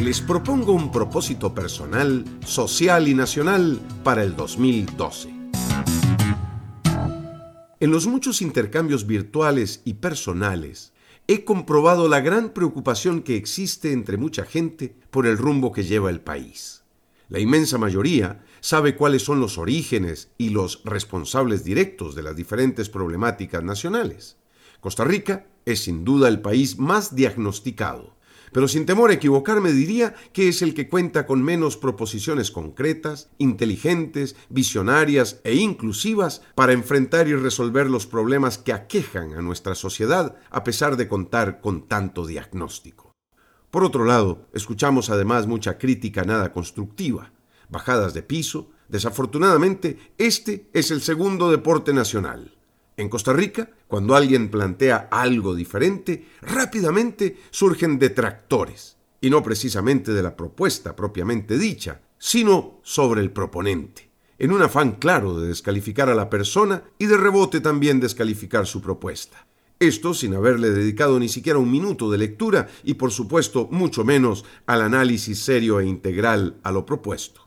les propongo un propósito personal, social y nacional para el 2012. En los muchos intercambios virtuales y personales, he comprobado la gran preocupación que existe entre mucha gente por el rumbo que lleva el país. La inmensa mayoría sabe cuáles son los orígenes y los responsables directos de las diferentes problemáticas nacionales. Costa Rica es sin duda el país más diagnosticado, pero sin temor a equivocarme diría que es el que cuenta con menos proposiciones concretas, inteligentes, visionarias e inclusivas para enfrentar y resolver los problemas que aquejan a nuestra sociedad a pesar de contar con tanto diagnóstico. Por otro lado, escuchamos además mucha crítica nada constructiva, bajadas de piso. Desafortunadamente, este es el segundo deporte nacional. En Costa Rica, cuando alguien plantea algo diferente, rápidamente surgen detractores, y no precisamente de la propuesta propiamente dicha, sino sobre el proponente, en un afán claro de descalificar a la persona y de rebote también descalificar su propuesta. Esto sin haberle dedicado ni siquiera un minuto de lectura y, por supuesto, mucho menos al análisis serio e integral a lo propuesto.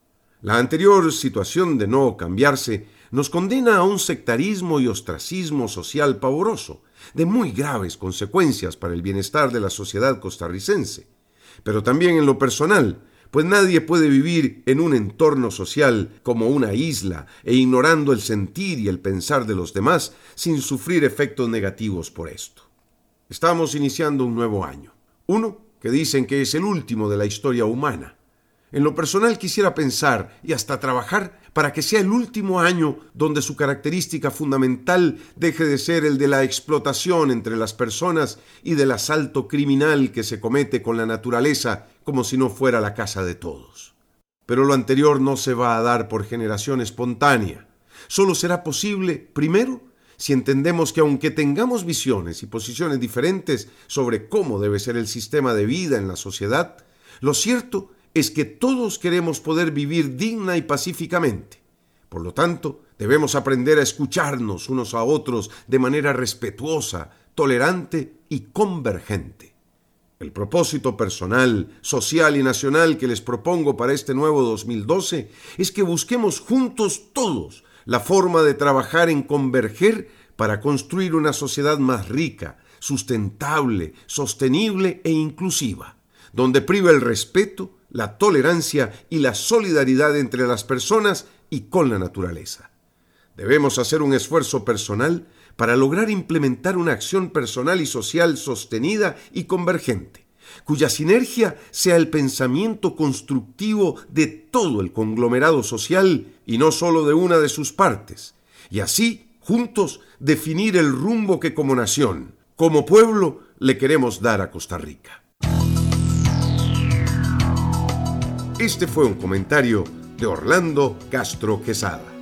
La anterior situación de no cambiarse nos condena a un sectarismo y ostracismo social pavoroso, de muy graves consecuencias para el bienestar de la sociedad costarricense, pero también en lo personal, pues nadie puede vivir en un entorno social como una isla e ignorando el sentir y el pensar de los demás sin sufrir efectos negativos por esto. Estamos iniciando un nuevo año, uno que dicen que es el último de la historia humana. En lo personal quisiera pensar y hasta trabajar para que sea el último año donde su característica fundamental deje de ser el de la explotación entre las personas y del asalto criminal que se comete con la naturaleza como si no fuera la casa de todos. Pero lo anterior no se va a dar por generación espontánea. Solo será posible, primero, si entendemos que aunque tengamos visiones y posiciones diferentes sobre cómo debe ser el sistema de vida en la sociedad, lo cierto es que todos queremos poder vivir digna y pacíficamente. Por lo tanto, debemos aprender a escucharnos unos a otros de manera respetuosa, tolerante y convergente. El propósito personal, social y nacional que les propongo para este nuevo 2012 es que busquemos juntos todos la forma de trabajar en converger para construir una sociedad más rica, sustentable, sostenible e inclusiva, donde prive el respeto, la tolerancia y la solidaridad entre las personas y con la naturaleza. Debemos hacer un esfuerzo personal para lograr implementar una acción personal y social sostenida y convergente, cuya sinergia sea el pensamiento constructivo de todo el conglomerado social y no solo de una de sus partes, y así, juntos, definir el rumbo que como nación, como pueblo, le queremos dar a Costa Rica. Este fue un comentario de Orlando Castro Quesada.